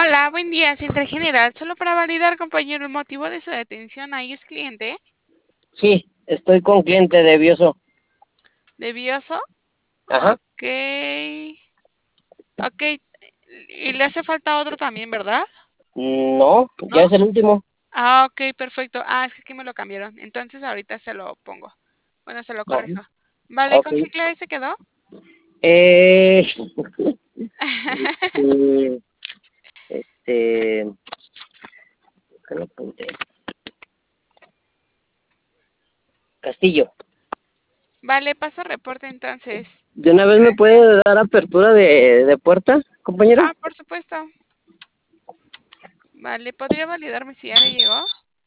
Hola, buen día, Central General. Solo para validar, compañero, el motivo de su detención. Ahí es cliente. Sí, estoy con cliente de Bioso. ¿Devioso? Ajá. Ok. Ok. Y le hace falta otro también, ¿verdad? No, ¿No? ya es el último. Ah, ok, perfecto. Ah, es que aquí me lo cambiaron. Entonces ahorita se lo pongo. Bueno, se lo No. corrijo. Vale, Ok. ¿con qué clave se quedó? Eh, mm, este, ¿qué lo apunté? Castillo. Vale, paso reporte entonces. ¿De una vez me Gracias. puede dar apertura de puerta, compañero? Ah, por supuesto. Vale, ¿podría validarme si ya le llegó?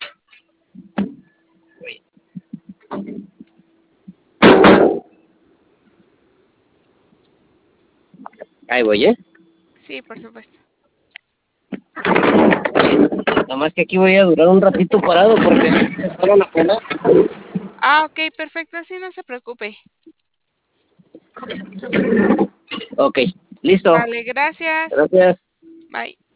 Ahí voy, ¿eh? Sí, por supuesto. Nada más que aquí voy a durar un ratito parado porque se fueron a pelar. Ah, ok, perfecto. Sí, no se preocupe. Ok, listo. Vale, gracias. Gracias. Bye.